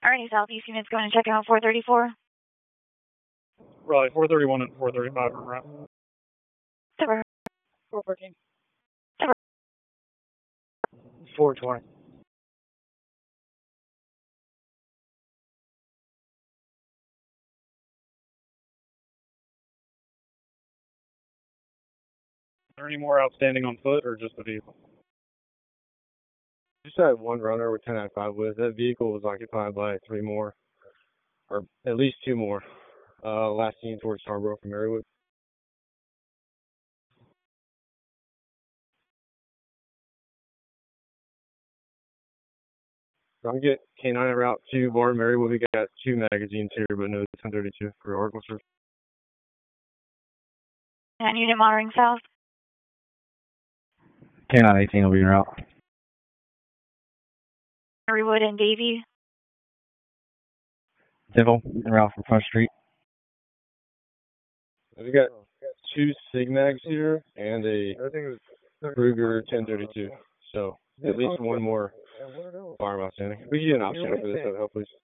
Ernie Southeast units going to check out 434. Right, 431 and 435 are right. Super. 414. Super. 420. Is there any more outstanding on foot or just the vehicle? Just had one runner with 1095 with. That vehicle was occupied by 3 more, or at least 2 more. Last seen towards Scarborough from Marywood. I'm get K9 en route to Barton Marywood. We got 2 magazines here, but no 1032 for Arkansas. And unit monitoring south. K9 18 will be en route. Marywood and Davie. Civil en route from Front Street. We got 2 Sigmags here and a Ruger 1032. So at least 1 more firearm outstanding. We can get an option for this, so help please.